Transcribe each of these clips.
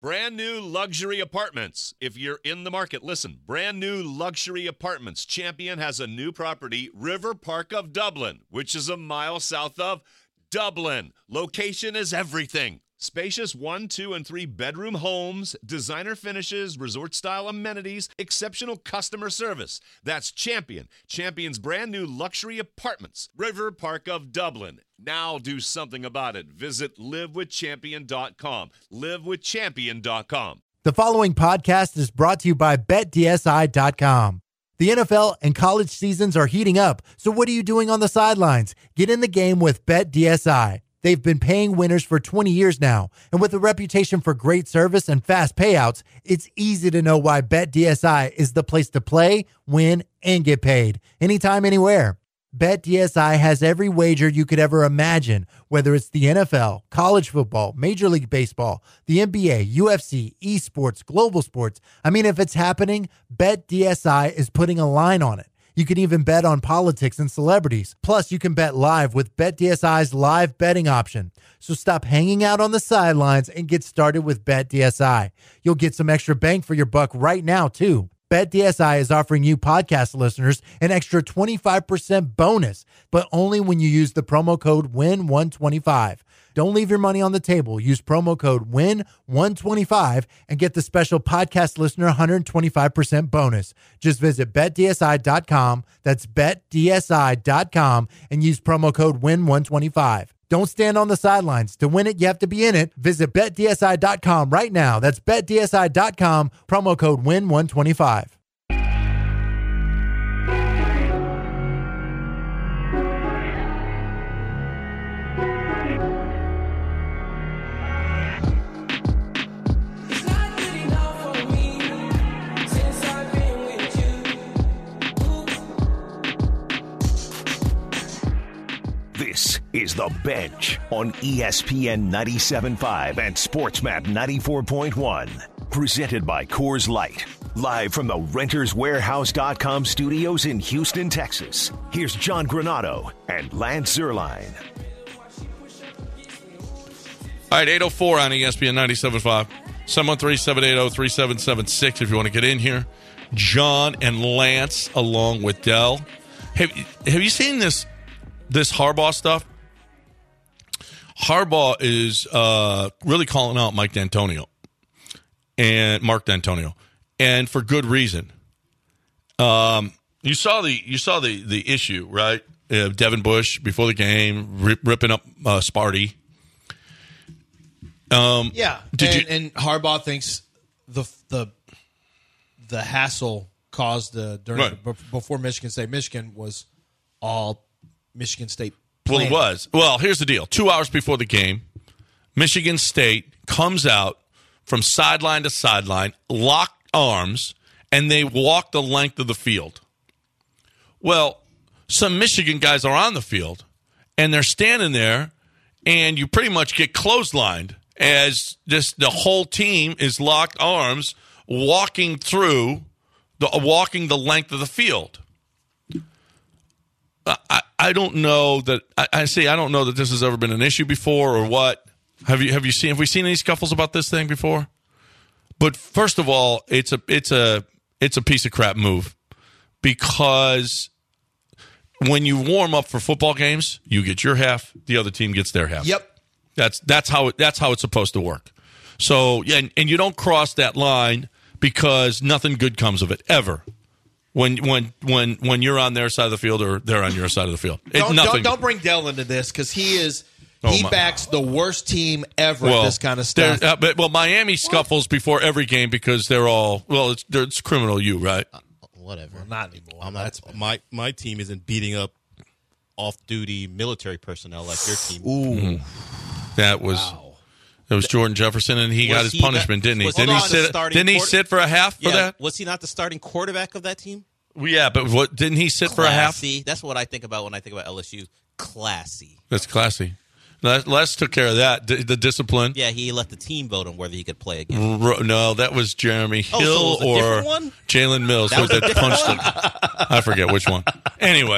Brand new luxury apartments. If you're in the market, listen. Brand new luxury apartments. Champion has a new property, River Park of Dublin, which is a mile south of Dublin. Location is everything. Spacious 1, 2, and 3 bedroom homes, designer finishes, resort-style amenities, exceptional customer service. That's Champion. Champion's brand new luxury apartments, River Park of Dublin. Now do something about it. Visit livewithchampion.com. Livewithchampion.com. The following podcast is brought to you by BetDSI.com. The NFL and college seasons are heating up, so what are you doing on the sidelines? Get in the game with BetDSI. They've been paying winners for 20 years now, and with a reputation for great service and fast payouts, it's easy to know why BetDSI is the place to play, win, and get paid. Anytime, anywhere. BetDSI has every wager you could ever imagine, whether it's the NFL, college football, Major League Baseball, the NBA, UFC, esports, global sports. I mean, if it's happening, BetDSI is putting a line on it. You can even bet on politics and celebrities. Plus, you can bet live with BetDSI's live betting option. So stop hanging out on the sidelines and get started with BetDSI. You'll get some extra bang for your buck right now, too. BetDSI is offering you podcast listeners an extra 25% bonus, but only when you use the promo code WIN125. Don't leave your money on the table. Use promo code WIN125 and get the special podcast listener 125% bonus. Just visit BetDSI.com. That's BetDSI.com and use promo code WIN125. Don't stand on the sidelines. To win it, you have to be in it. Visit BetDSI.com right now. That's BetDSI.com, promo code WIN125. This is The Bench on ESPN 97.5 and SportsMap 94.1. Presented by Coors Light. Live from the RentersWarehouse.com studios in Houston, Texas. Here's John Granato and Lance Zierlein. All right, 8:04 on ESPN 97.5. 713-780-3776 if you want to get in here. John and Lance along with Dell. Have you seen this Harbaugh stuff? Harbaugh is really calling out Mark D'Antonio, and for good reason. You saw the issue, right? Devin Bush before the game ripping up Sparty. Yeah, and Harbaugh thinks the hassle caused before Michigan State. Michigan was all Michigan State. Well, it was. Well, here's the deal. 2 hours before the game, Michigan State comes out from sideline to sideline, locked arms, and they walk the length of the field. Well, some Michigan guys are on the field, and they're standing there, and you pretty much get clotheslined as just the whole team is locked arms, walking the length of the field. I don't know that I don't know that this has ever been an issue before or what. Have we seen any scuffles about this thing before? But first of all, it's a piece of crap move, because when you warm up for football games, you get your half, the other team gets their half. Yep. That's how it's supposed to work. So, and you don't cross that line, because nothing good comes of it ever. When you're on their side of the field or they're on your side of the field. Don't bring Dell into this, because he backs the worst team ever at this kind of stuff. Miami scuffles before every game because they're all it's criminal right? Whatever. Well, not anymore. I'm not. My team isn't beating up off-duty military personnel like your team. Ooh, that was. Wow. It was Jordan Jefferson, and he got his punishment, didn't he? Didn't he sit for a half for that? Was he not the starting quarterback of that team? Well, yeah, but didn't he sit for a half? Classy. That's what I think about when I think about LSU. Classy. That's classy. Les took care of that, the discipline. Yeah, he let the team vote on whether he could play again. No, that was Jeremy Hill or Jalen Mills that punched him. I forget which one. Anyway,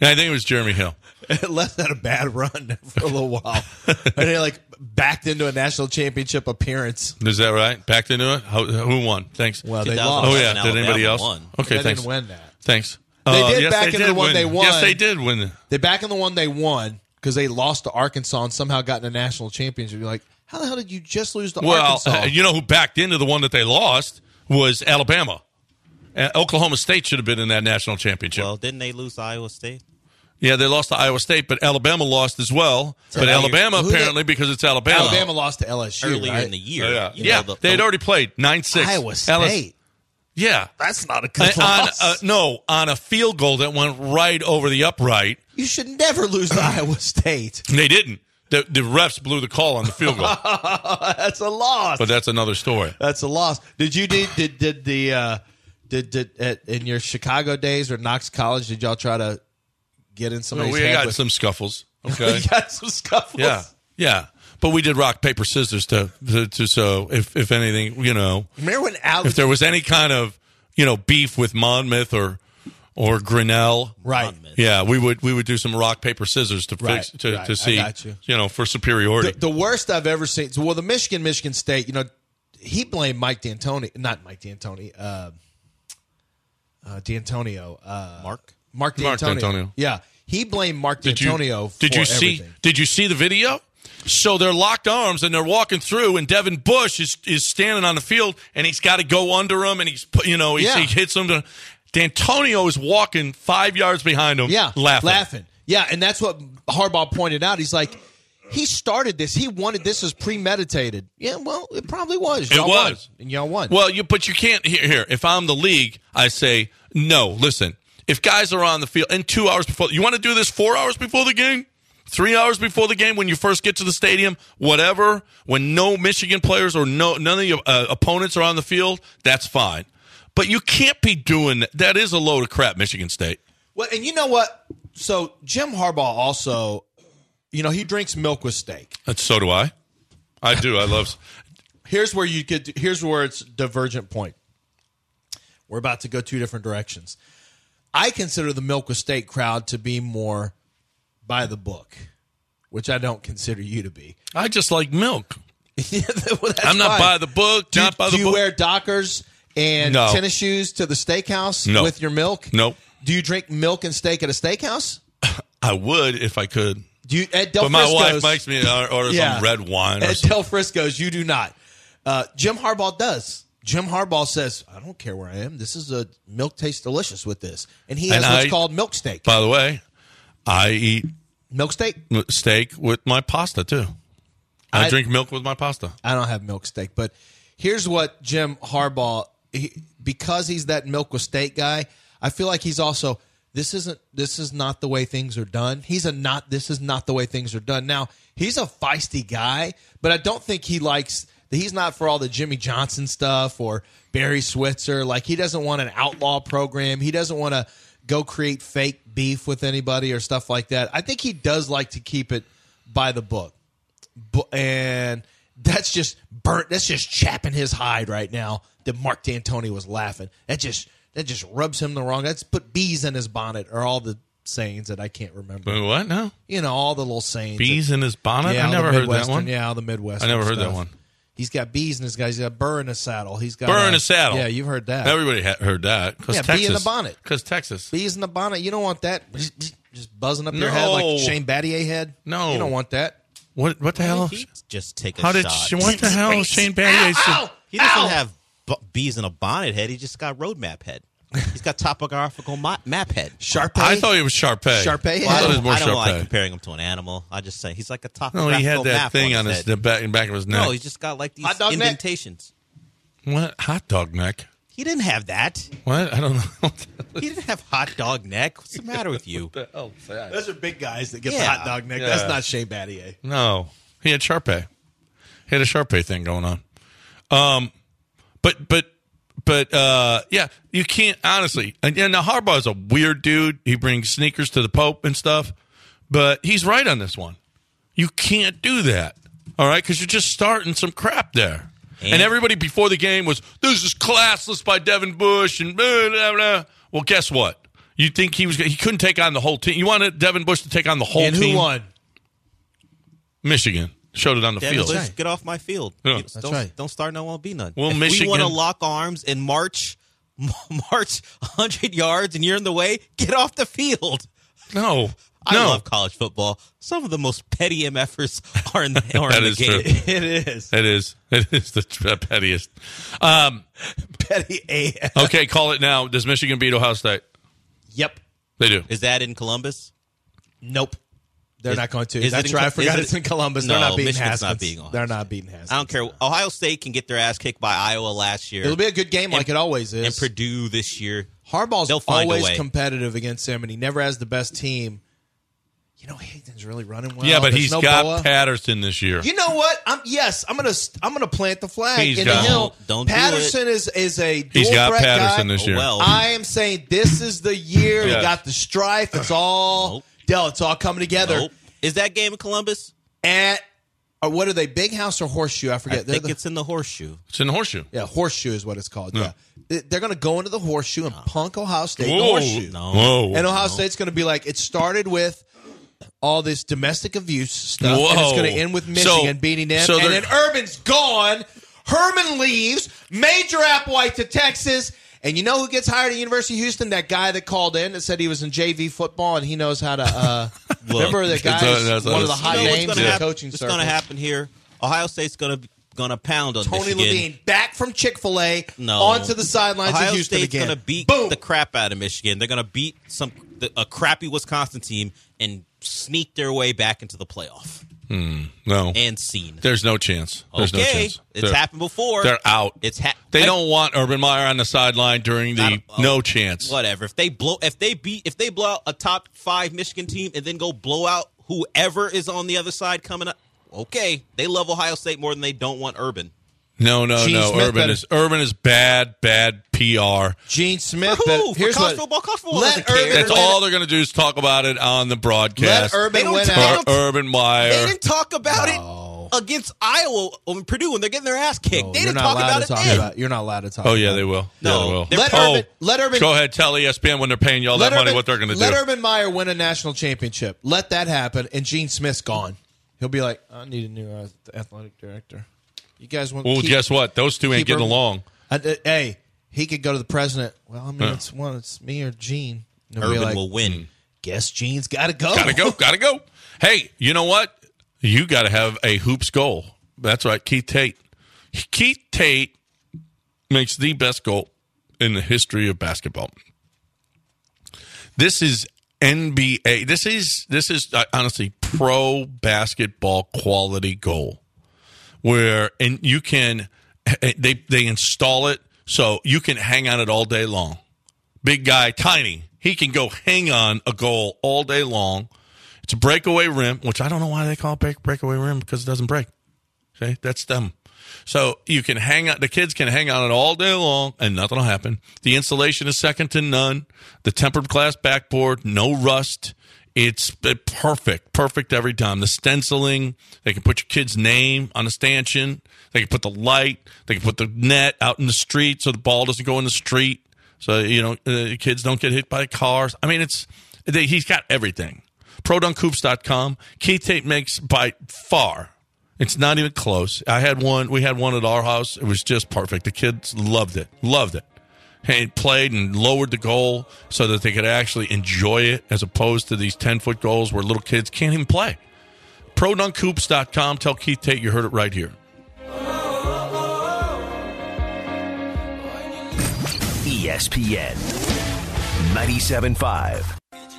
Yeah, I think it was Jeremy Hill. Les had a bad run for a little while. And they backed into a national championship appearance. Is that right? Backed into it? Who won? Thanks. Well, they lost. Oh, yeah. Did anybody else? Won. Okay, They thanks. didn't win that. Thanks. They did yes, back they into did the one win. they won. Yes, they did win. They back in the one they won because they lost to Arkansas and somehow got in a national championship. You're like, how the hell did you just lose to Arkansas? You know who backed into the one that they lost was Alabama. Oklahoma State should have been in that national championship. Well, didn't they lose to Iowa State? Yeah, they lost to Iowa State, but Alabama lost as well. But Alabama, apparently, because it's Alabama. Alabama lost to LSU Earlier right? in the year. Yeah, they had already played 9-6. Iowa State. Yeah. That's not a good loss. On a field goal that went right over the upright. You should never lose to Iowa State. They didn't. The refs blew the call on the field goal. That's a loss. But that's another story. That's a loss. Did in your Chicago days or Knox College, did y'all try to get in somebody's head? We got some scuffles. Okay. We got some scuffles. Yeah. But we did rock, paper, scissors to so if anything, Remember when if there was any kind of, beef with Monmouth or Grinnell. Right. Monmouth. Yeah, we would do some rock, paper, scissors to Right, fix to right. see, I got you. For superiority. The worst I've ever seen. Well, the Michigan State, he blamed Mike D'Antoni, not Mike D'Antoni, D'Antonio. Mark D'Antonio. Yeah. He blamed Mark D'Antonio for everything. Did you see the video? So they're locked arms and they're walking through, and Devin Bush is standing on the field, and he's got to go under him, and he hits him. D'Antonio is walking 5 yards behind him, laughing. Yeah, and that's what Harbaugh pointed out. He's like, he started this. He wanted this as premeditated. Yeah, well, it probably was. It was. And y'all won. Well, but you can't. Here, if I'm the league, I say, no, listen. If guys are on the field, and 2 hours before, you want to do this 4 hours before the game? 3 hours before the game when you first get to the stadium, whatever, when no Michigan players or none of your opponents are on the field, that's fine. But you can't be doing that. That is a load of crap, Michigan State. Well, and you know what? So Jim Harbaugh also, he drinks milk with steak. So do I. I do. I love. Here's where it's divergent point. We're about to go two different directions. I consider the milk with steak crowd to be more by the book, which I don't consider you to be. I just like milk. Well, I'm not by the book. Do book. you wear Dockers and tennis shoes to the steakhouse with your milk? Nope. Do you drink milk and steak at a steakhouse? I would if I could. Do you at Del But my Frisco's, wife makes me order some red wine. At Del Frisco's, you do not. Jim Harbaugh does. Jim Harbaugh says, I don't care where I am. This is a milk tastes delicious with this. And he has what's called milk steak. By the way, I eat milk steak with my pasta, too. I drink milk with my pasta. I don't have milk steak. But here's what Jim Harbaugh, because he's that milk with steak guy, I feel like he's also, this is not the way things are done. This is not the way things are done. Now, he's a feisty guy, but I don't think he's not for all the Jimmy Johnson stuff or Barry Switzer. Like, he doesn't want an outlaw program. He doesn't want to go create fake beef with anybody or stuff like that. I think he does like to keep it by the book. And that's just burnt. That's just chapping his hide right now that Mark D'Antoni was laughing. That just rubs him the wrong. That's put bees in his bonnet, or all the sayings that I can't remember. What now? All the little sayings. Bees in his bonnet? Yeah, I never heard that one. Yeah, the Midwest. I never heard that one. He's got bees in his guy. He's got burr in his saddle. He's got burr in his saddle. Yeah, you've heard that. Everybody heard that. Yeah, Texas. bee in the bonnet. Because Texas. Bees in the bonnet. You don't want that. Just buzzing up your head like Shane Battier head. No. You don't want that. What the hell? Just take a shot. What the hell? Shane Battier. He doesn't have bees in a bonnet head. He just got roadmap head. He's got topographical map head. Sharpay? I thought he was Sharpay. Sharpay head? I thought it was more I don't Sharpay. like comparing him to an animal. I just say he's like a topographical No, he had that map thing on his back of his neck. No, he's just got like these indentations. What? Hot dog neck? He didn't have that. What? I don't know. He didn't have hot dog neck. What's the matter with you? What the hell is that? Those are big guys that get the hot dog neck. Yeah. That's not Shane Battier. No. He had Sharpay. He had a Sharpay thing going on. But yeah, you can't, honestly. And now Harbaugh's a weird dude. He brings sneakers to the Pope and stuff. But he's right on this one. You can't do that. All right? Because you're just starting some crap there. And everybody before the game was, this is classless by Devin Bush and blah, blah, blah. Well, guess what? You think he couldn't take on the whole team? You wanted Devin Bush to take on the whole And team? who won? Michigan showed it on the Devin field. Bush, get off my field. Yeah. That's right. Don't start, no, won't be none. Well, if Michigan- we want to lock arms and march 100 yards and you're in the way, get off the field. No. I love college football. Some of the most petty MFers are in the, That is game. true. It is. It is. It is the pettiest. Petty AF. Okay, call it now. Does Michigan beat Ohio State? Yep. They do. Is that in Columbus? Nope. They're Is- not going to. is it That's in right. I Col- forgot is it- it's in Columbus. No, They're not beating Michigan's Haskins. not beating Ohio They're State. not beating Haskins. I don't care. Ohio State can get their ass kicked by Iowa last year. It'll be a good game like it always is. And Purdue this year. Harbaugh's They'll find a always way. competitive against him, and he never has the best team. You know, Hayden's really running well. Yeah, but There's he's no got Boa. Patterson this year. You know what? I'm gonna plant the flag He's in got- the hill. Don't do Patterson is a dual He's got threat Patterson guy. this year. well, I am saying this is the year. Yes. He got the strife. It's all Nope. Dell. It's all coming together. nope. Is that game in Columbus? What are they? Big House or Horseshoe? I forget. I think it's in the Horseshoe. It's in the horseshoe. Yeah, Horseshoe is what it's called. Yeah. Yeah, they're going to go into the Horseshoe and punk Ohio State in the Whoa. Horseshoe. No. Whoa. And Ohio State's going to be like, it started with all this domestic abuse stuff, and it's Whoa. going to end with Michigan So- beating them. so And they're- then Urban's gone. Herman leaves. Major Applewhite to Texas. And you know who gets hired at University of Houston? That guy that called in that said he was in JV football and he knows how to. Remember the guy That's- one of the hot You know what's names gonna in the happen? coaching What's circle. going to happen here? Ohio State's going to pound on Tony Michigan. Levine back from Chick-fil-A No. onto the sidelines Ohio of Houston State's again. going to beat Boom. the crap out of Michigan. They're going to beat a crappy Wisconsin team and sneak their way back into the playoff No. and scene. There's no chance. There's no Okay, chance. it's happened before. They're out. They I- don't want Urban Meyer on the sideline during the no chance. Whatever. If they blow out a top 5 Michigan team and then go blow out whoever is on the other side coming up, okay, they love Ohio State more than they don't want Urban. No. Gene Smith Urban is bad PR. Gene Smith. For who? but here's For college what, football? College football let doesn't care. Urban That's win- all they're going to do is talk about it on the Let broadcast. Urban don't win tell- out. Urban They Meyer. didn't talk about it against Iowa or Purdue when they're getting their ass kicked. No, they you're didn't not talk allowed about to it talk then. about. You're not allowed to talk. Oh, yeah, about they it. will. No, Yeah, they will. they're- Let Urban. Go ahead, tell ESPN when they're paying you all that money what they're going to do. Let Urban Meyer win a national championship. Let that happen, and Gene Smith's gone. He'll be like, I need a new athletic director. You guys want? Well, guess what? Those two ain't keep getting Urban- along. Hey, he could go to the president. Well, I mean, it's me or Gene. And he'll be Urban like, will win. Guess Gene's got to go. Gotta go. Hey, you know what? You got to have a hoops goal. That's right, Keith Tate. Keith Tate makes the best goal in the history of basketball. This is NBA. This is honestly pro basketball quality goal. And you can they install it so you can hang on it all day long. Big guy, tiny. He can go hang on a goal all day long. It's a breakaway rim, which I don't know why they call it breakaway rim because it doesn't break. Okay, that's them. So you can hang on. The kids can hang on it all day long, and nothing will happen. The installation is second to none. The tempered glass backboard, no rust. It's perfect every time. The stenciling, they can put your kid's name on the stanchion. They can put the light. They can put the net out in the street so the ball doesn't go in the street. So kids don't get hit by cars. I mean, he's got everything. ProDunkHoops.com. Keith Tate makes by far. It's not even close. We had one at our house. It was just perfect. The kids loved it. And played and lowered the goal so that they could actually enjoy it as opposed to these 10-foot goals where little kids can't even play. ProDunkHoops.com. Tell Keith Tate you heard it right here. ESPN 97.5.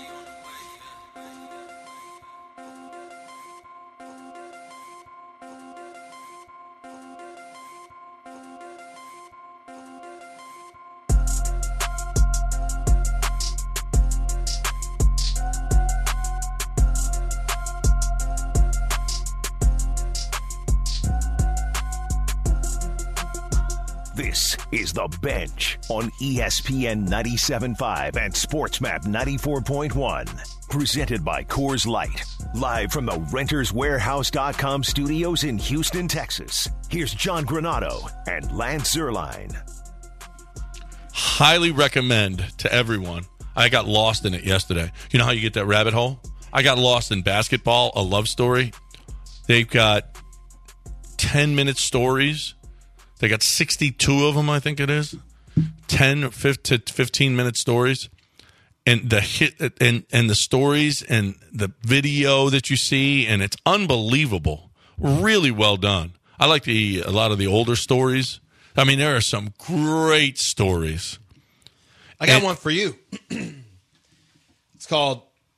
This is The Bench on ESPN 97.5 and SportsMap 94.1. Presented by Coors Light. Live from the RentersWarehouse.com studios in Houston, Texas. Here's John Granado and Lance Zierlein. Highly recommend to everyone. I got lost in it yesterday. You know how you get that rabbit hole? I got lost in Basketball, a love story. They've got 10-minute stories. They got 62 of them, I think it is. 10 to 15-minute stories. And the hit and the stories and the video that you see, and it's unbelievable. Really well done. I like a lot of the older stories. I mean, there are some great stories. I got one for you. It's called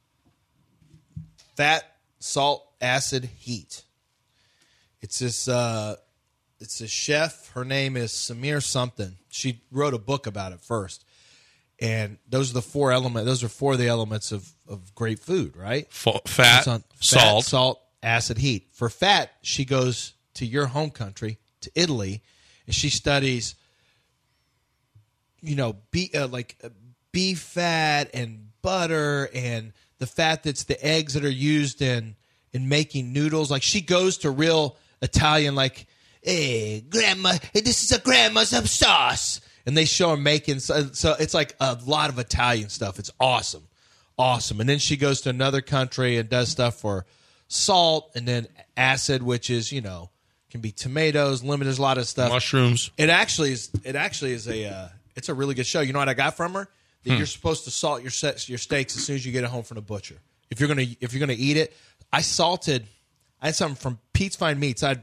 Fat, Salt, Acid, Heat. It's this it's a chef. Her name is Samir something. She wrote a book about it first. And those are the four elements. Those are four of the elements of great food, right? Fat, salt, acid, heat. For fat, she goes to your home country, to Italy, and she studies, beef fat and butter and the fat that's the eggs that are used in making noodles. Like, she goes to real Italian, like, hey, grandma, this is a grandma's sauce. And they show her making, so it's like a lot of Italian stuff. It's awesome. Awesome. And then she goes to another country and does stuff for salt, and then acid, which is, can be tomatoes, lemon, there's a lot of stuff. Mushrooms. It actually is it's a really good show. You know what I got from her? That you're supposed to salt your steaks as soon as you get it home from the butcher. If you're gonna eat it, I had something from Pete's Fine Meats. I'd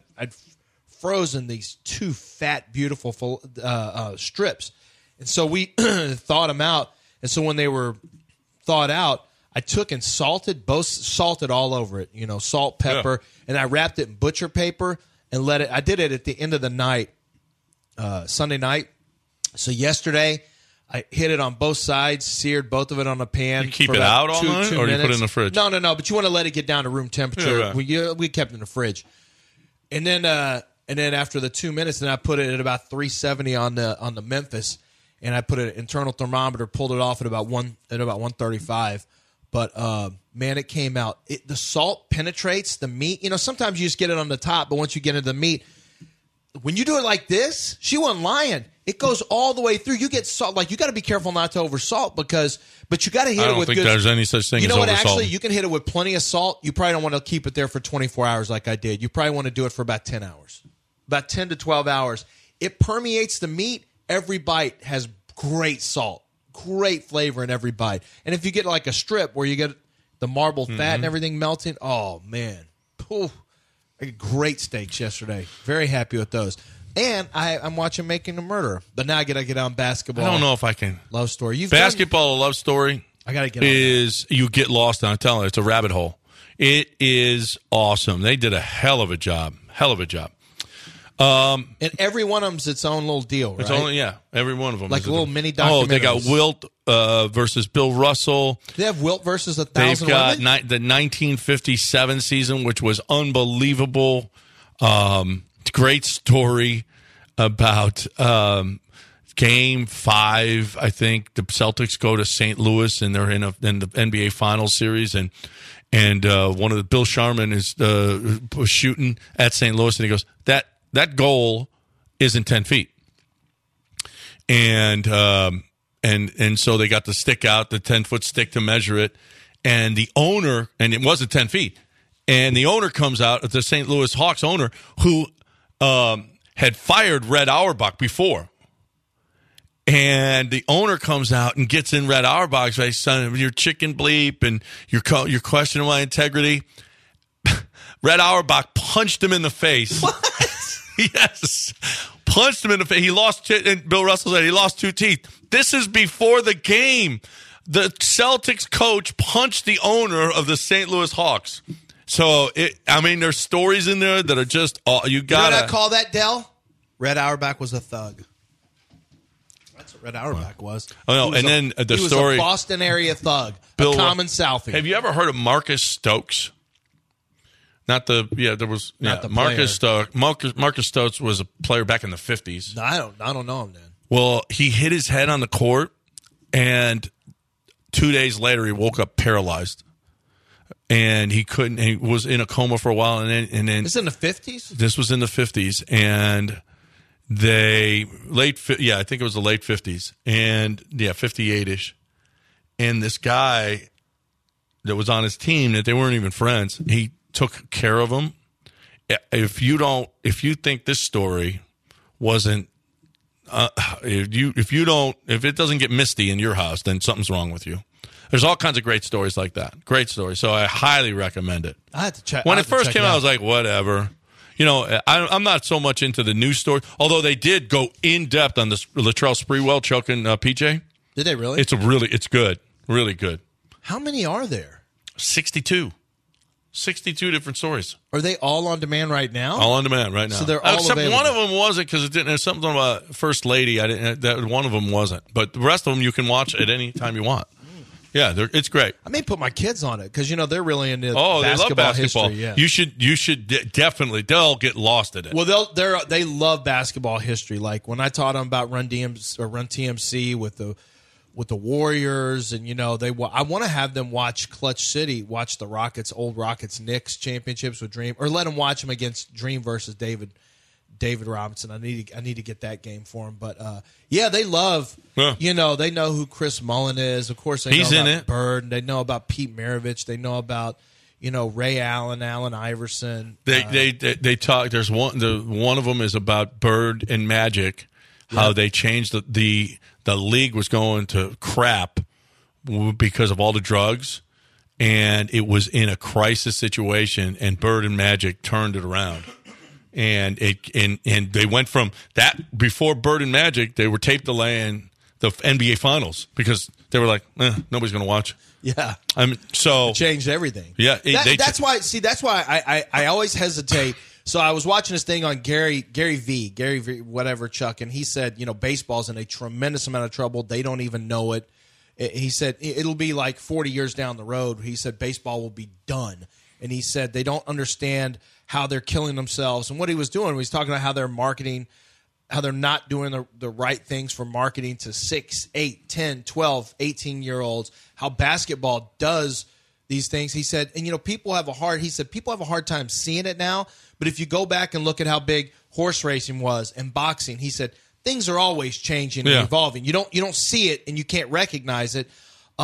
frozen these two fat, beautiful strips, and so we thawed them out. And so when they were thawed out, I took and salted all over it. Salt, pepper, and I wrapped it in butcher paper and let it. I did it at the end of the night, Sunday night. So yesterday, I hit it on both sides, seared both of it on a pan. You keep it out all night, or you put it in the fridge? No. But you want to let it get down to room temperature. Yeah, right. We kept it in the fridge, and then after the 2 minutes, then I put it at about 370 on the Memphis, and I put an internal thermometer, pulled it off at about 135. But man, it came out. The salt penetrates the meat. Sometimes you just get it on the top, but once you get into the meat, when you do it like this, she wasn't lying. It goes all the way through. You get salt. Like, you got to be careful not to oversalt but you got to hit it with good. I don't think there's any such thing as oversalt. You know what? Actually, you can hit it with plenty of salt. You probably don't want to keep it there for 24 hours like I did. You probably want to do it for about 10 hours. About 10 to 12 hours. It permeates the meat. Every bite has great salt, great flavor in every bite. And if you get like a strip where you get the marbled fat and everything melting, oh, man. Ooh, I got great steaks yesterday. Very happy with those. And I'm watching Making a Murderer. But now I got to get on Basketball. I don't know if I can. Love Story. Basketball, a love story. I got to get on that. You get lost, and I'm telling you, it's a rabbit hole. It is awesome. They did a hell of a job. And every one of them's its own little deal, right? Every one of them. Like a little mini documentary. Oh, they got Wilt versus Bill Russell. They have Wilt versus 1,000 They've got women? the 1957 season, which was unbelievable. Great story about Game 5. I think the Celtics go to St. Louis, and they're in the NBA Finals series, and one of the Bill Sharman is shooting at St. Louis, and he goes, that goal isn't 10 feet. And so they got the stick out, the 10-foot stick to measure it. And the owner, and it wasn't 10 feet. And the owner comes out, the St. Louis Hawks owner, who had fired Red Auerbach before. And the owner comes out and gets in Red Auerbach's face, son, you're chicken bleep, and you're questioning my integrity. Red Auerbach punched him in the face. What? Yes. Punched him in the face. He lost, and Bill Russell said he lost 2 teeth. This is before the game. The Celtics coach punched the owner of the St. Louis Hawks. So, there's stories in there that are just, you got to. You know what I call that, Dell? Red Auerbach was a thug. That's what Red Auerbach was. Oh, no, and then the story. He was a Boston area thug, a common Southie. Have you ever heard of Marcus Stokes? Marcus Stokes was a player back in the 50s. No, I don't know him then. Well, he hit his head on the court, and 2 days later he woke up paralyzed. And he was in a coma for a while, and then This is in the 50s? This was in the 50s, and I think it was the late 50s, and 58ish. and this guy that was on his team that they weren't even friends, he took care of him. If you think this story wasn't, if it doesn't get misty in your house, then something's wrong with you. There's all kinds of great stories like that. Great stories. So I highly recommend it. I had to check. When it first came out, I was like, whatever. You know, I'm not so much into the news story, although they did go in depth on this Latrell Sprewell choking PJ. Did they really? It's good. Really good. How many are there? 62 different stories. Are they all on demand right now? All on demand right now. So they're all except available. one of them wasn't because it didn't. There's something about First Lady. That one of them wasn't, but the rest of them you can watch at any time you want. Yeah, it's great. I may put my kids on it because they're really into they love basketball. history. Yeah. You should definitely. They'll get lost in it. Well, they love basketball history. Like when I taught them about Run TMC with the Warriors, and I want to have them watch Clutch City, watch the old Rockets Knicks championships with Dream, or let them watch them against Dream versus David Robinson. I need to get that game for them. But they love. Yeah. They know who Chris Mullin is. Of course, they know about Bird. They know about Pete Maravich. They know about Ray Allen, Allen Iverson. They talk. There's one of them is about Bird and Magic. How they changed the league was going to crap because of all the drugs, and it was in a crisis situation, and Bird and Magic turned it around. And they went from that before Bird and Magic, they were tape delaying the NBA Finals because they were like, nobody's going to watch. Yeah, it changed everything. Yeah, that's why I always hesitate. So I was watching this thing on Gary V, whatever, Chuck, and he said, baseball's in a tremendous amount of trouble. They don't even know it. He said it'll be like 40 years down the road. He said baseball will be done. And he said they don't understand how they're killing themselves. And what he was doing, he was talking about how they're marketing, how they're not doing the right things for marketing to 6, 8, 10, 12, 18-year-olds, how basketball does these things. He said, and people have a hard time seeing it now. But if you go back and look at how big horse racing was and boxing, he said things are always changing and evolving. You don't see it and you can't recognize it.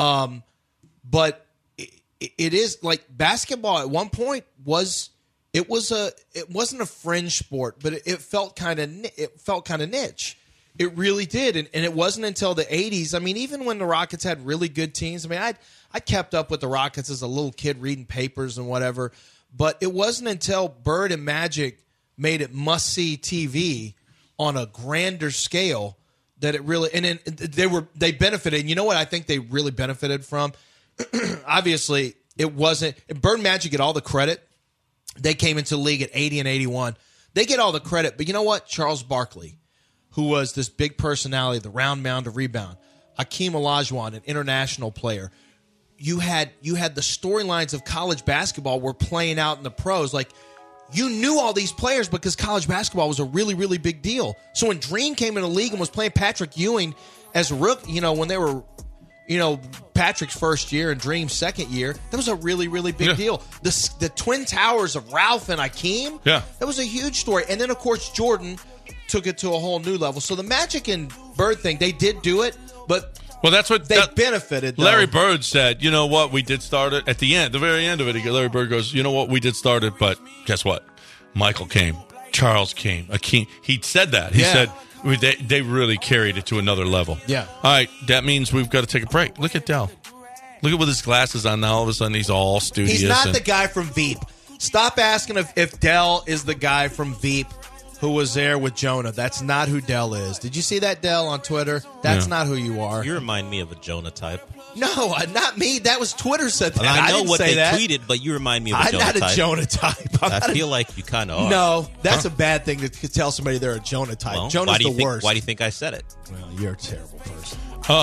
But it is like basketball at one point it wasn't a fringe sport, but it felt kind of niche. It really did, and it wasn't until the 80s. I mean, even when the Rockets had really good teams. I mean, I kept up with the Rockets as a little kid reading papers and whatever. But it wasn't until Bird and Magic made it must-see TV on a grander scale that it really – and then they benefited. And you know what I think they really benefited from? Obviously, it wasn't – Bird and Magic get all the credit. They came into the league at 80 and 81. They get all the credit. But you know what? Charles Barkley, who was this big personality, the round mound of rebound, Hakeem Olajuwon, an international player – You had the storylines of college basketball were playing out in the pros. Like, you knew all these players because college basketball was a really, really big deal. So when Dream came in the league and was playing Patrick Ewing as a rookie, when they were, Patrick's first year and Dream's second year, that was a really, really big deal. The Twin Towers of Ralph and Hakeem, that was a huge story. And then, of course, Jordan took it to a whole new level. So the Magic and Bird thing, they did do it, but... Well, that's what they benefited. Though. Larry Bird said, you know what, we did start it. At the very end of it, Larry Bird goes, you know what, we did start it, but guess what? Michael came. Charles came. Akeem. He said that. He said they really carried it to another level. Yeah. All right, that means we've got to take a break. Look at Dell. Look at with his glasses on now. All of a sudden, he's all studious. He's not the guy from Veep. Stop asking if Dell is the guy from Veep who was there with Jonah. That's not who Dell is. Did you see that, Dell, on Twitter? That's not who you are. You remind me of a Jonah type. No, not me. That was Twitter said that. I know what they that. tweeted, but you remind me of a Jonah type. I'm not a Jonah type. I feel like you kind of are. No, that's a bad thing to tell somebody they're a Jonah type. Well, Jonah's the worst. Why do you think I said it? Well, you're a terrible person.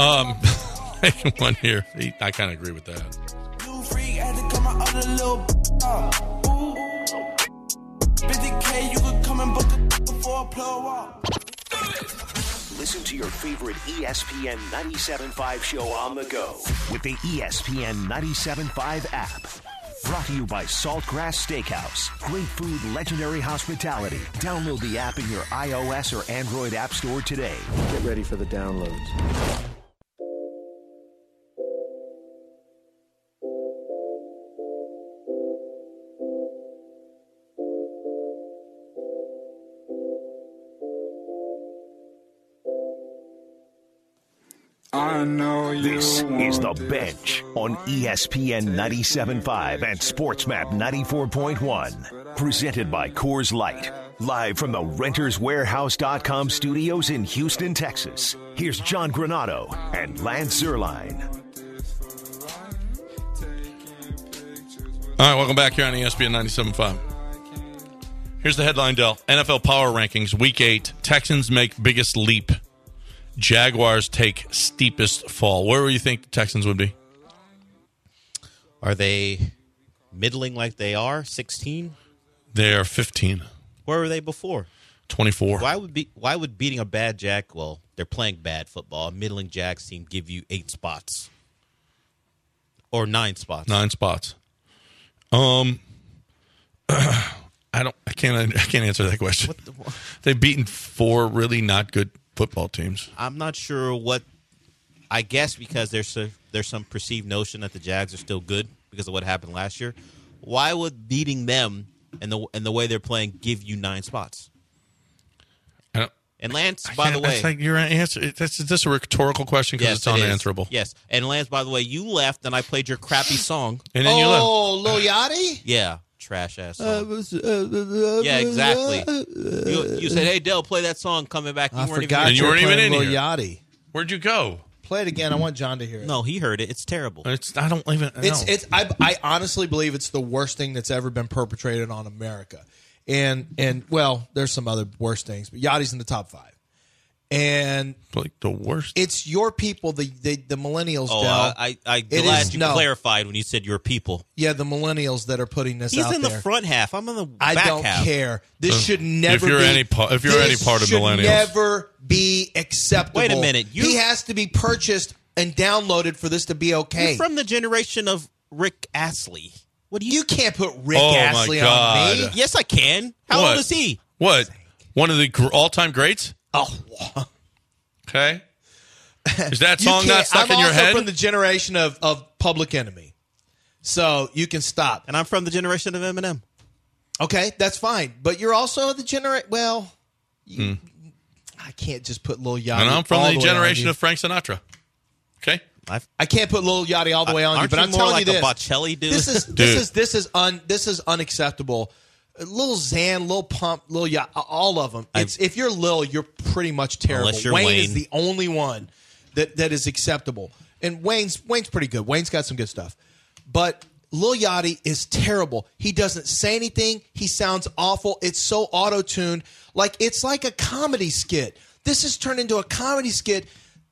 One here. I kind of agree with that. You could come and book a before I blow up. Listen to your favorite ESPN 97.5 show on the go with the ESPN 97.5 app. Brought to you by Saltgrass Steakhouse. Great food, legendary hospitality. Download the app in your iOS or Android app store today. Get ready for the downloads. I know you This want is The this. Bench on ESPN 97.5 and SportsMap 94.1. Presented by Coors Light. Live from the RentersWarehouse.com studios in Houston, Texas. Here's John Granado and Lance Zierlein. All right, welcome back here on ESPN 97.5. Here's the headline, Del. NFL Power Rankings, Week 8. Texans make biggest leap. Jaguars take steepest fall. Where do you think the Texans would be? Are they middling like they are? 16? They are 15. Where were they before? 24. Why would beating a bad Jag? Well, they're playing bad football. A middling Jags team give you 8 spots or 9 spots. 9 spots. I can't answer that question. They've beaten 4 really not good football teams. I'm not sure what. I guess because there's some perceived notion that the Jags are still good because of what happened last year. Why would beating them and the way they're playing give you 9 spots? And Lance, by the way, that's like your answer. Is this a rhetorical question because it's unanswerable? Yes, and Lance, by the way, you left and I played your crappy song. And then you left. Oh, Lil Yachty? Yeah, trash ass song. Yeah, exactly. You said, "Hey, Dell, play that song." Coming back, I weren't forgot And you were weren't even playing in Lil here. Yachty. Where'd you go? Play it again. I want John to hear it. No, he heard it. It's terrible. I don't even know. I honestly believe it's the worst thing that's ever been perpetrated on America. And well, there's some other worse things, but Yachty's in the top 5. And like the worst. it's your people, the millennials. Oh, Del. I'm glad you clarified when you said your people. Yeah, the millennials that are putting this He's out in there. the front half. I'm in the I back don't half. care. This should never if you're be. any part of millennials. Never be acceptable. Wait a minute. He has to be purchased and downloaded for this to be okay. You're from the generation of Rick Astley. What do You can't put Rick Oh, my Astley on God. me. Yes, I can. How What? old is he? What? One of the all-time greats? Oh, Okay. Is that you song can't- not stuck I'm in your also head? from the generation of Public Enemy, so you can stop. And I'm from the generation of Eminem. Okay, that's fine. But you're also the generation. Well, I can't just put Lil Yachty. And I'm from all the way generation on of Frank Sinatra. Okay. I can't put Lil Yachty all the way on you. Aren't But you I'm more telling like you a this: Bocelli dude? this is unacceptable. Lil Xan, Lil Pump, Lil Yachty, all of them. If you're Lil, you're pretty much terrible. Unless you're Wayne is Wayne. the only one that is acceptable, and Wayne's pretty good. Wayne's got some good stuff, but Lil Yachty is terrible. He doesn't say anything. He sounds awful. It's so auto-tuned. It's like a comedy skit. This has turned into a comedy skit.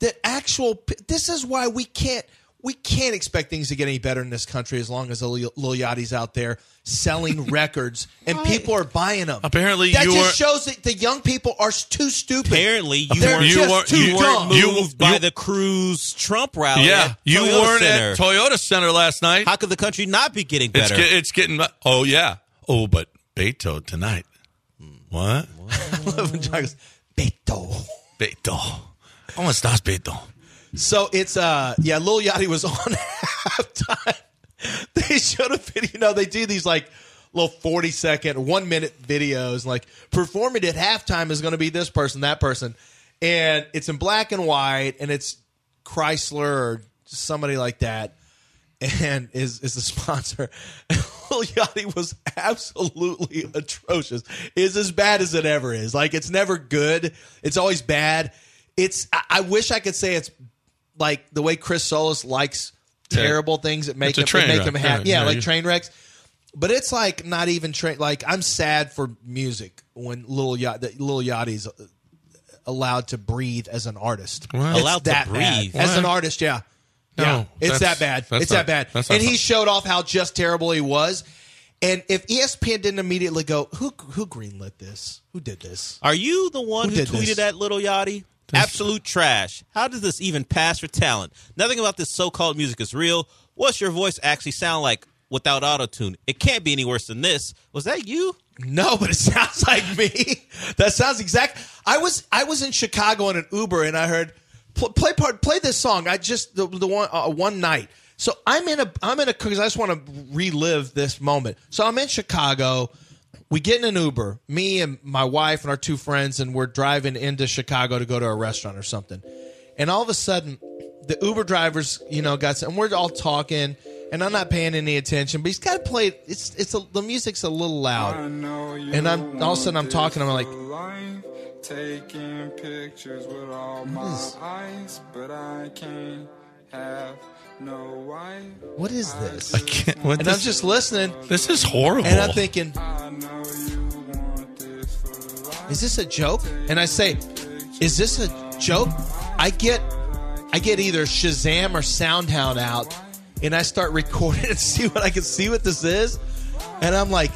This is why we can't expect things to get any better in this country as long as Lil Yachty's out there selling records and people are buying them. Apparently that you just were- shows that the young people are too stupid. Apparently, They're just too dumb. moved by the Cruz Trump rally. Yeah. at You Toyota weren't Center. at Toyota Center last night. How could the country not be getting better? It's getting. Oh, yeah. Oh, but Beto tonight. What? John goes, Beto. Beto. ¿Cómo estás, Beto? So it's Lil Yachty was on halftime. They should have been, they do these little 40-second, 1-minute videos, performing at halftime is going to be this person, that person. And it's in black and white, and it's Chrysler or somebody like that, and is the sponsor. Lil Yachty was absolutely atrocious. It's as bad as it ever is. It's never good. It's always bad. I wish I could say it's like the way Chris Solis likes terrible things that make him happy. Yeah, train wrecks. But it's not even train. I'm sad for music when Lil Yachty's allowed to breathe as an artist. What? It's Allowed to that breathe? bad. As an What? artist, yeah. No, Yeah, it's that's- that bad. that's It's not- that bad. that's not And he fun. showed off how just terrible he was. And if ESPN didn't immediately go, who greenlit this? Who did this? Are you the one Who who did tweeted this? at Little Yachty? Absolute trash. How does this even pass for talent? Nothing about this so-called music is real. What's your voice actually sound like without auto-tune? It can't be any worse than this. Was that you? No, but it sounds like me. That sounds exact. I was in Chicago in an Uber and I heard play this song. I just the one night. So I'm in a because I just want to relive this moment. So I'm in Chicago. We get in an Uber, me and my wife and our 2 friends, and we're driving into Chicago to go to a restaurant or something. And all of a sudden, the Uber drivers, got some. And we're all talking, and I'm not paying any attention. But he's got to play. The music's a little loud, and all of a sudden I'm talking. I'm like, taking pictures with all my eyes, but I can't have no wife. What is this? I can't. And I'm just listening. This is horrible. And I'm thinking, is this a joke? And I say, is this a joke? I get either Shazam or SoundHound out, and I start recording and see what I can see what this is. And I'm like,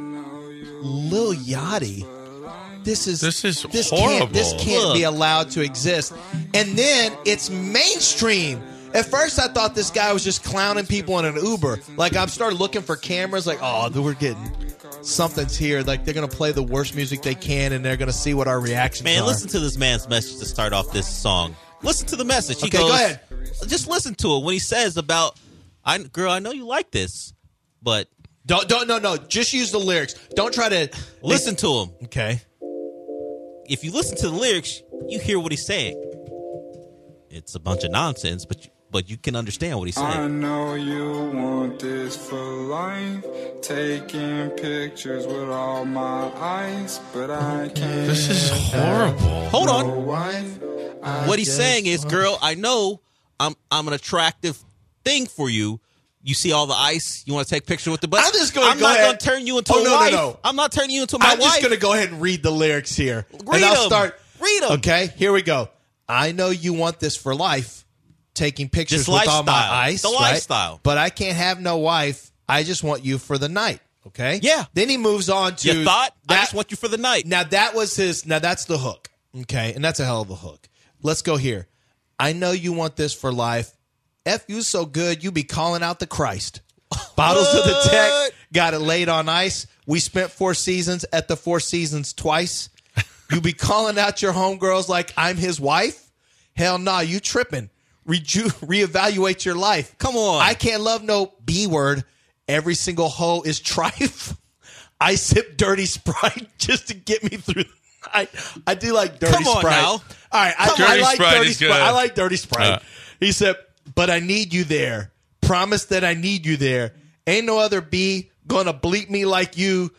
Lil Yachty. This is horrible. This can't be allowed to exist. And then it's mainstream. At first, I thought this guy was just clowning people in an Uber. Like, I started looking for cameras. Like, we're getting something's here. Like, they're going to play the worst music they can, and they're going to see what our reactions are. Man, listen to this man's message to start off this song. Listen to the message. He goes, go ahead. Just listen to it when he says about, girl, I know you like this, but no. Just use the lyrics. Don't try to listen to him. Okay. If you listen to the lyrics, you hear what he's saying. It's a bunch of nonsense, but you can understand what he's saying. I know you want this for life, taking pictures with all my eyes, but I can't. This is horrible. Hold on. What he's saying is, girl, I know I'm an attractive thing for you. You see all the ice? You want to take pictures with the butt? I'm not going to turn you into a wife. No. I'm not turning you into my wife. I'm just going to go ahead and read the lyrics here. Read them. Okay, here we go. I know you want this for life, taking pictures with all my ice. The lifestyle. Right? But I can't have no wife. I just want you for the night. Okay? Yeah. Then he moves on to... You thought? I just want you for the night. Now, that's the hook. Okay? And that's a hell of a hook. Let's go here. I know you want this for life. F you so good, you be calling out the Christ. Bottles of the Tech, got it laid on ice. We spent 4 seasons at the 4 Seasons twice. You be calling out your homegirls like I'm his wife? Hell nah, you tripping. Reevaluate your life. Come on. I can't love no B word. Every single hoe is trife. I sip dirty Sprite just to get me through the night. I do like dirty Sprite. Come on now. All right, I like dirty Sprite. I like dirty Sprite. He said, but I need you there. Promise that I need you there. Ain't no other B gonna bleep me like you.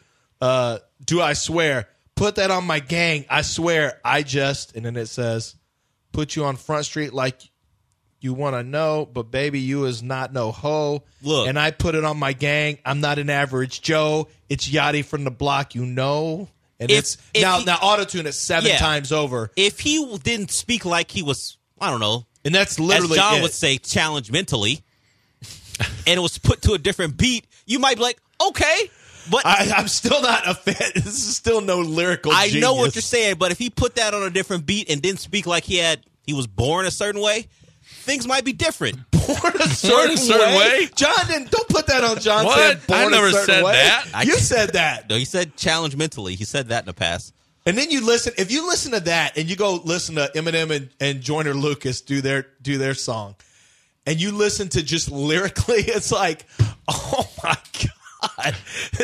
Do I swear? Put that on my gang. I swear. And then it says, put you on Front Street like you want to know, but baby, you is not no hoe. Look. And I put it on my gang. I'm not an average Joe. It's Yachty from the block, you know. And now auto-tune it 7 times over. If he didn't speak like he was, I don't know. And that's literally as John would say, challenged mentally, and it was put to a different beat, you might be like, okay. But I'm still not a fan. This is still no lyrical genius. I know what you're saying, but if he put that on a different beat and didn't speak like he was born a certain way, things might be different. Born a certain way? John don't put that on John. What? I never said way. that. You said that. No, he said challenge mentally. He said that in the past. And then if you listen to that and you go listen to Eminem and Joyner Lucas do their song, and you listen to just lyrically, it's like, oh my God.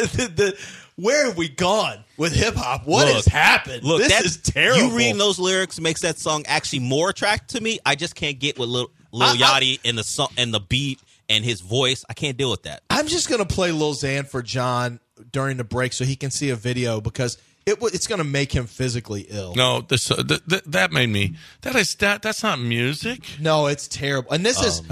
Where have we gone with hip hop? What has happened? Look, this is terrible. You reading those lyrics makes that song actually more attractive to me. I just can't get with Lil Yachty and the song and the beat and his voice. I can't deal with that. I'm just gonna play Lil Xan for John during the break so he can see a video because it's going to make him physically ill. No, that made me. That's not music. No, it's terrible. And this is.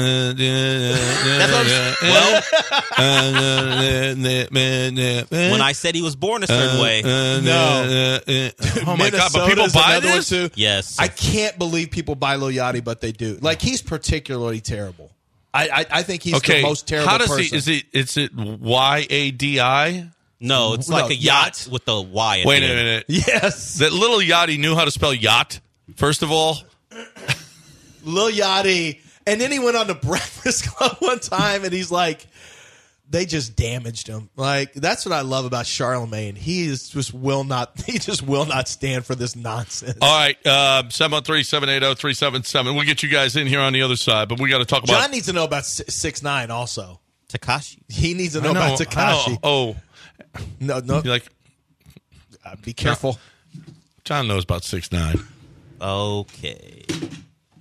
When I said he was born a certain way. No. Oh my God! But people buy this? Too. Yes. I can't believe people buy Lil Yachty, but they do. Like he's particularly terrible. I think he's the most terrible person. How does he? Is it YADI? No, it's like a yacht with the Y at Wait the a end. minute. Yes. That little Yachty knew how to spell yacht, first of all. Lil Yachty. And then he went on the Breakfast Club one time and he's like, they just damaged him. Like, that's what I love about Charlemagne. He just will not stand for this nonsense. All right, 713-780-377. We'll get you guys in here on the other side, but we got to talk about... John needs to know about 6ix9ine also. Tekashi. He needs to know about Tekashi. Oh. No. You're like, be careful. John knows about 6ix9ine. Okay.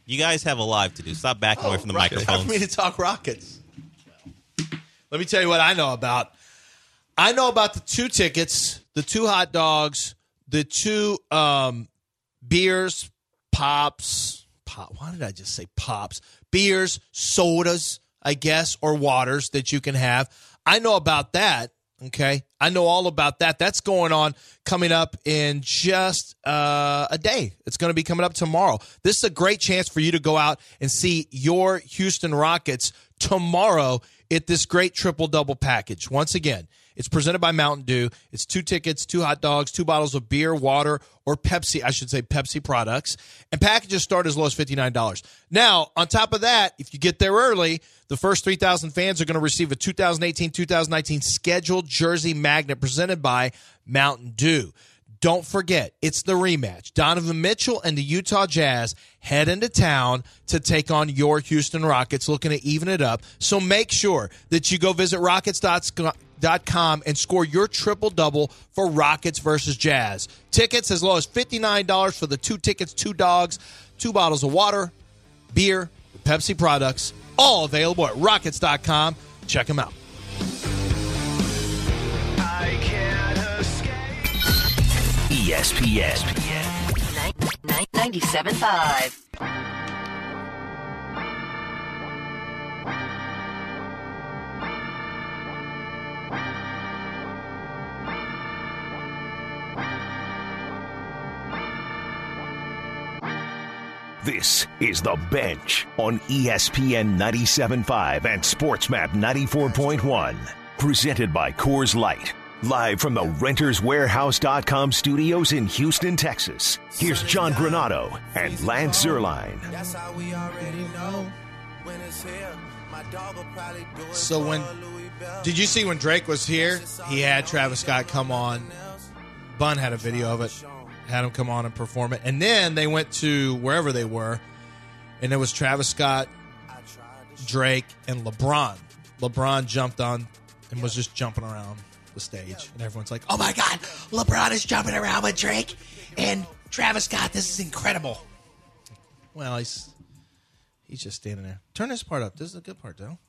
You guys have a live to do. Stop backing away from the Time microphones. for me to talk Rockets. Let me tell you what I know about. I know about the 2 tickets, the 2 hot dogs, the 2 beers, pops. Why did I just say pops? Beers, sodas, I guess, or waters that you can have. I know about that. Okay, I know all about that. That's going on coming up in just a day. It's going to be coming up tomorrow. This is a great chance for you to go out and see your Houston Rockets tomorrow at this great triple-double package. Once again, it's presented by Mountain Dew. It's 2 tickets, 2 hot dogs, 2 bottles of beer, water, or Pepsi, I should say Pepsi products. And packages start as low as $59. Now, on top of that, if you get there early, the first 3,000 fans are going to receive a 2018-2019 scheduled jersey magnet presented by Mountain Dew. Don't forget, it's the rematch. Donovan Mitchell and the Utah Jazz head into town to take on your Houston Rockets, looking to even it up. So make sure that you go visit Rockets.com and score your triple-double for Rockets versus Jazz. Tickets as low as $59 for the 2 tickets, 2 dogs, 2 bottles of water, beer, Pepsi products, all available at Rockets.com. Check them out. ESPN 97.5. This is The Bench on ESPN 97.5 and SportsMap 94.1. Presented by Coors Light. Live from the RentersWarehouse.com studios in Houston, Texas. Here's John Granado and Lance Zierlein. So did you see when Drake was here, he had Travis Scott come on. Bun had a video of it. Had him come on and perform it. And then they went to wherever they were, and it was Travis Scott, Drake, and LeBron. LeBron jumped on and was just jumping around the stage. And everyone's like, oh, my God, LeBron is jumping around with Drake and Travis Scott. This is incredible. Well, he's just standing there. Turn this part up. This is a good part, though.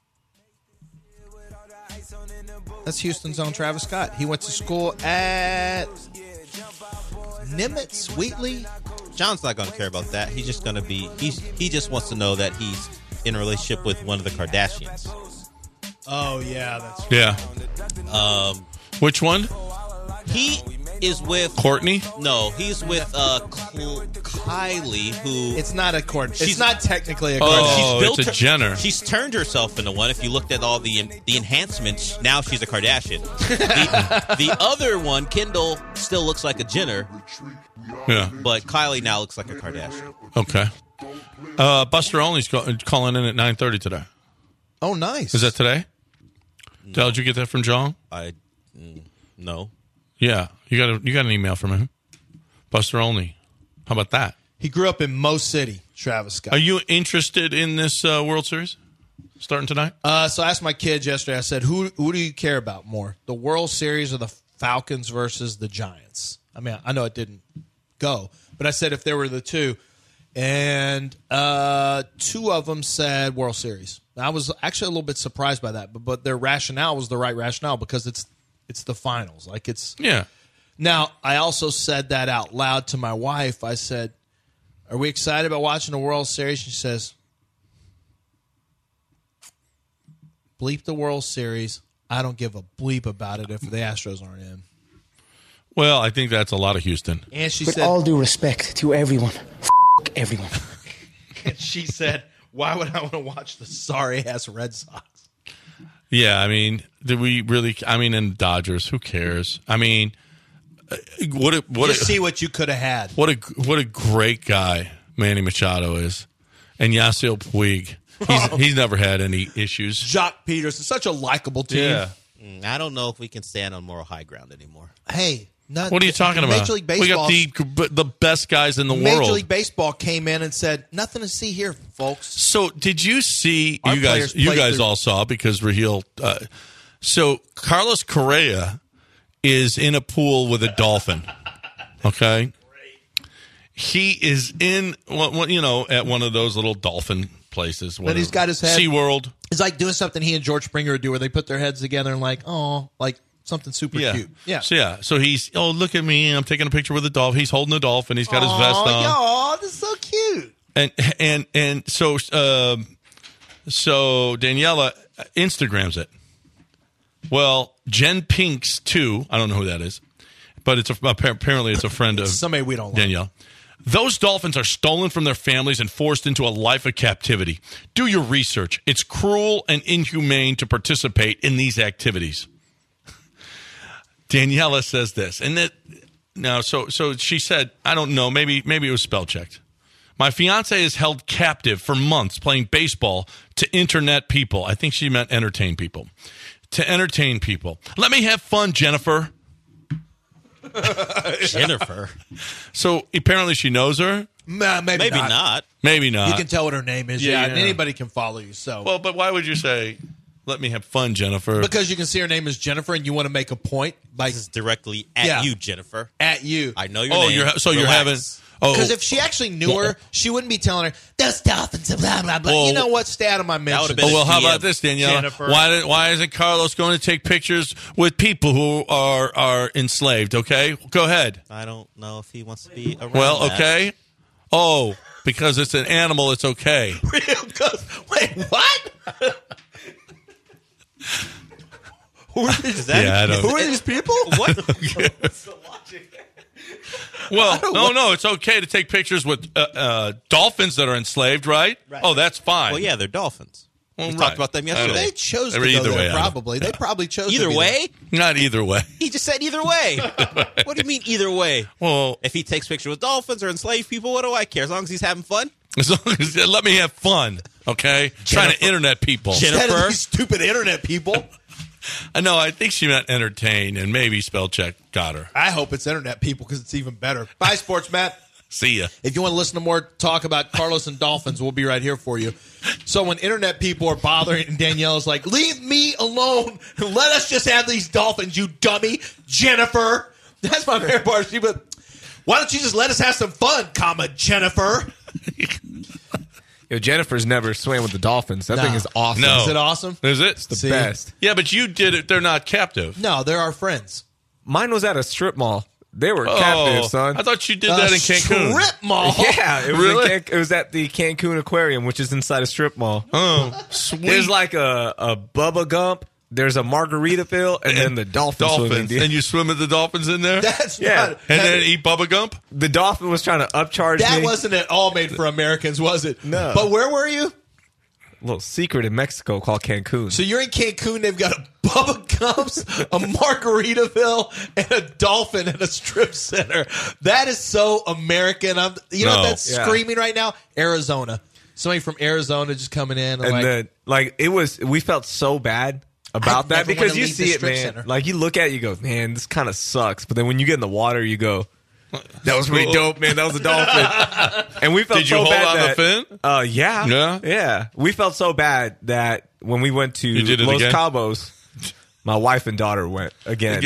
That's Houston's own Travis Scott. He went to school at Nimitz, Wheatley. John's not going to care about that. He's just going to be. He just wants to know that he's in a relationship with one of the Kardashians. Oh yeah, that's Yeah. Which one? He is with Courtney? No, he's with Kylie, who It's not a court. It's She's- not technically a Oh, court. she's built it's a Jenner. She's turned herself into one. If you looked at all the enhancements, now she's a Kardashian. the other one, Kendall, still looks like a Jenner, Yeah. but Kylie now looks like a Kardashian. Okay. Buster Olney's calling in at 9:30 today. Oh, nice. Is that today? Did you get that from John? No. Yeah. You got an email from him. Buster Olney. How about that? He grew up in Mo City, Travis Scott. Are you interested in this World Series starting tonight? So I asked my kids yesterday, I said, who do you care about more, the World Series or the Falcons versus the Giants? I mean, I know it didn't go, but I said if there were the two, and 2 of them said World Series. I was actually a little bit surprised by that, but their rationale was the right rationale because it's the finals. Like it's Yeah. Now, I also said that out loud to my wife. I said, are we excited about watching the World Series? She says, bleep the World Series. I don't give a bleep about it if the Astros aren't in. Well, I think that's a lot of Houston. And she With said, all due respect to everyone, everyone. and she said, why would I want to watch the sorry-ass Red Sox? Yeah, I mean, did we really? I mean, and Dodgers, who cares? I mean, See what you could have had. What a great guy Manny Machado is, and Yasiel Puig. He's never had any issues. Jock Peterson, such a likable team. Yeah. I don't know if we can stand on moral high ground anymore. Hey, What are you talking about? Major League We got Baseball. the best guys in the Major world. League Baseball came in and said, nothing to see here, folks. So did you see? Our You players guys played through- all saw because Raheel. So Carlos Correa is in a pool with a dolphin. Okay, he is in, at one of those little dolphin places. But he's got his head. SeaWorld. It's like doing something he and George Springer would do where they put their heads together and like something super cute. Yeah. So he's, look at me. I'm taking a picture with a dolphin. He's holding a dolphin. He's got his vest on. Oh, this is so cute. And so Daniela Instagrams it. Well, Jen Pinks too. I don't know who that is, but apparently it's a friend of somebody we don't like. Danielle. Those dolphins are stolen from their families and forced into a life of captivity. Do your research. It's cruel and inhumane to participate in these activities. Daniela says this, and that now, so she said, I don't know, maybe it was spell checked. My fiance is held captive for months playing baseball to internet people. I think she meant entertain people. To entertain people. Let me have fun, Jennifer. Jennifer. So apparently she knows her. Maybe not. Maybe not. You can tell what her name is. Yeah. And anybody can follow you. So well, but why would you say, "Let me have fun, Jennifer"? Because you can see her name is Jennifer, and you want to make a point by This is directly at you, Jennifer. At you. I know your name. You're having. Because if she actually knew her, she wouldn't be telling her, those dolphins, blah, blah, blah. Well, you know what? Stay out of my mention. How about this, Danielle? Jennifer. Why isn't Carlos going to take pictures with people who are enslaved, okay? Go ahead. I don't know if he wants to be around okay. Oh, because it's an animal, it's okay. Wait, what? Who are these people? What? Well, no, it's okay to take pictures with dolphins that are enslaved, right? Oh, that's fine. Well, yeah, they're dolphins. Well, we talked about them yesterday. They chose to Either go there, way, probably. They probably chose Either to be way? Not either way. He just said either way. What do you mean either way? Well, if he takes pictures with dolphins or enslaved people, what do I care? As long as he's having fun? As long as let me have fun, okay? Trying to internet people. Instead of these stupid internet people. No, I think she meant entertain, and maybe spell check got her. I hope it's internet people because it's even better. Bye, Sports Matt. See ya. If you want to listen to more talk about Carlos and dolphins, we'll be right here for you. So when internet people are bothering, and Danielle's like, leave me alone and let us just have these dolphins, you dummy, Jennifer. That's my favorite part. Why don't you just let us have some fun, Jennifer? Jennifer's never swam with the dolphins. That thing is awesome. No. Is it awesome? Is it? It's the best. Yeah, but you did it. They're not captive. No, they're our friends. Mine was at a strip mall. They were captive, son. I thought you did that in Cancun. Strip mall? Yeah, it was Really? it was at the Cancun Aquarium, which is inside a strip mall. Oh, sweet. There's like a Bubba Gump. There's a Margaritaville, and then the dolphins. And you swim with the dolphins in there? That's Yeah. not. And then eat Bubba Gump? The dolphin was trying to upcharge That me. wasn't at all made for Americans, was it? No. But where were you? A little secret in Mexico called Cancun. So you're in Cancun. They've got a Bubba Gumps, a Margaritaville, and a dolphin at a strip center. That is so American. What that's screaming right now? Arizona. Somebody from Arizona just coming in. And we felt so bad about that never because wanna you leave the see it, strip man. center. Like you look at it, you go, man, this kind of sucks. But then when you get in the water, you go, that was pretty dope, man. That was a dolphin. And we felt Did you so hold bad on that, the fin? Yeah. Yeah? We felt so bad that when we went to You did it Los again? Cabos, my wife and daughter went again.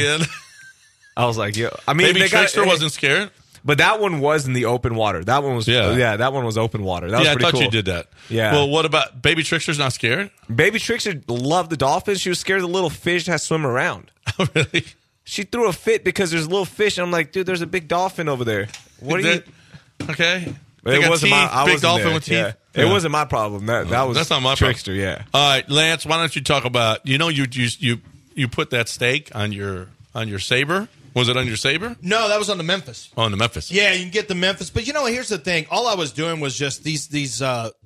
I was like, yo. I mean, Baby Trickster wasn't scared? But that one was in the open water. That one was, that one was open water. That was I pretty thought cool. you did that. Yeah. Well, what about Baby Trickster's not scared? Baby Trickster loved the dolphins. She was scared of the little fish that swim around. Oh, really? She threw a fit because there's a little fish, and I'm like, dude, there's a big dolphin over there. What are you? Okay. It wasn't my. I big wasn't dolphin there. with teeth. Yeah. Yeah. It wasn't my problem. That was that's not my Trickster. problem. Yeah. All right, Lance. Why don't you talk about? You put that steak on your Sabre. Was it on your Sabre? No, that was on the Memphis. Oh, on the Memphis. Yeah, you can get the Memphis. But here's the thing. All I was doing was just these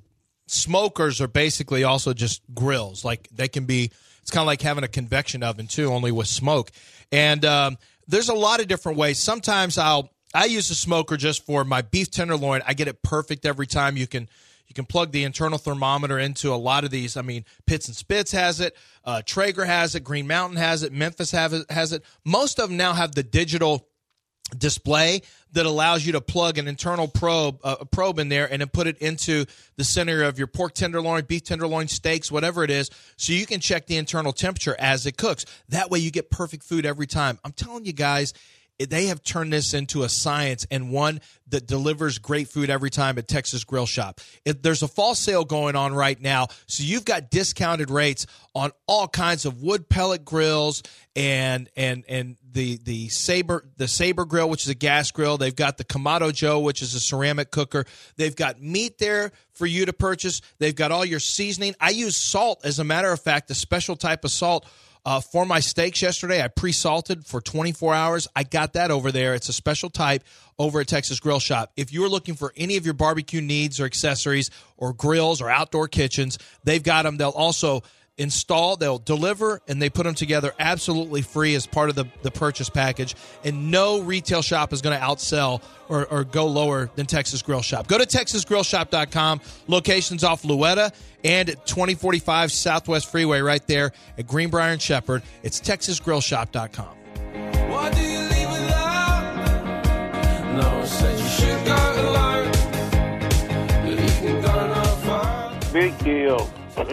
smokers are basically also just grills. Like they can be. It's kind of like having a convection oven too, only with smoke. And there's a lot of different ways. Sometimes I use a smoker just for my beef tenderloin. I get it perfect every time. You can plug the internal thermometer into a lot of these. I mean, Pits and Spits has it. Traeger has it. Green Mountain has it. Memphis has it. Most of them now have the digital display that allows you to plug an internal probe in there and then put it into the center of your pork tenderloin, beef tenderloin, steaks, whatever it is, so you can check the internal temperature as it cooks. That way you get perfect food every time. I'm telling you guys, They have turned this into a science and one that delivers great food every time at Texas Grill Shop. There's a fall sale going on right now, so you've got discounted rates on all kinds of wood pellet grills and the Saber grill, which is a gas grill. They've got the Kamado Joe, which is a ceramic cooker. They've got meat there for you to purchase. They've got all your seasoning. I use salt, as a matter of fact, a special type of salt. For my steaks yesterday, I pre-salted for 24 hours. I got that over there. It's a special type over at Texas Grill Shop. If you're looking for any of your barbecue needs or accessories or grills or outdoor kitchens, they've got them. They'll also install, they'll deliver, and they put them together absolutely free as part of the purchase package. And no retail shop is going to outsell or go lower than Texas Grill Shop. Go to TexasGrillShop.com. Locations off Louetta and at 2045 Southwest Freeway right there at Greenbrier and Shepherd. It's TexasGrillShop.com. Why do you leave without? No, said you should go alone. But you can go no far. Big deal.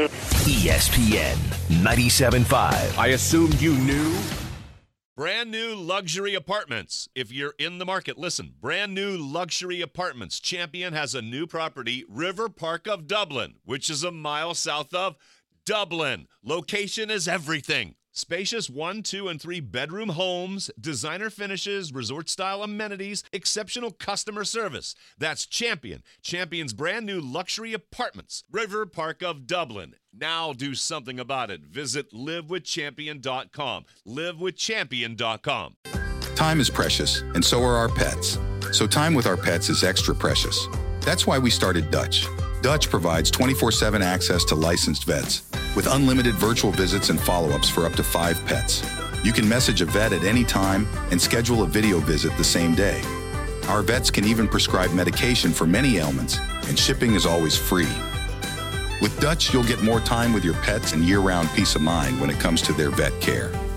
ESPN 97.5. I assumed you knew. Brand new luxury apartments. If you're in the market, listen. Brand new luxury apartments. Champion has a new property, River Park of Dublin, which is a mile south of Dublin. Location is everything. Spacious 1, 2, and 3 bedroom homes, designer finishes, resort-style amenities, exceptional customer service. That's Champion. Champion's brand new luxury apartments, River Park of Dublin. Now do something about it. Visit livewithchampion.com. Livewithchampion.com. Time is precious, and so are our pets. So time with our pets is extra precious. That's why we started Dutch. Dutch provides 24/7 access to licensed vets with unlimited virtual visits and follow-ups for up to 5 pets. You can message a vet at any time and schedule a video visit the same day. Our vets can even prescribe medication for many ailments, and shipping is always free. With Dutch, you'll get more time with your pets and year-round peace of mind when it comes to their vet care.